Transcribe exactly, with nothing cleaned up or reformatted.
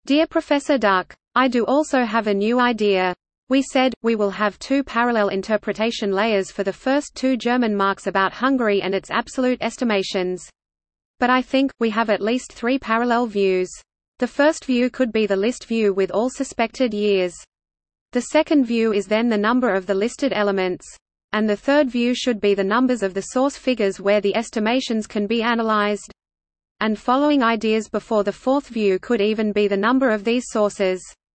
Dear Professor Duck, I do also have a new idea. We said, we will have two parallel interpretation layers for the first two German marks about Hungary and its absolute estimations. But I think, we have at least three parallel views. The first view could be the list view with all suspected years. The second view is then the number of the listed elements. And the third view should be the numbers of the source figures where the estimations can be analyzed. And following ideas before the fourth view could even be the number of these sources.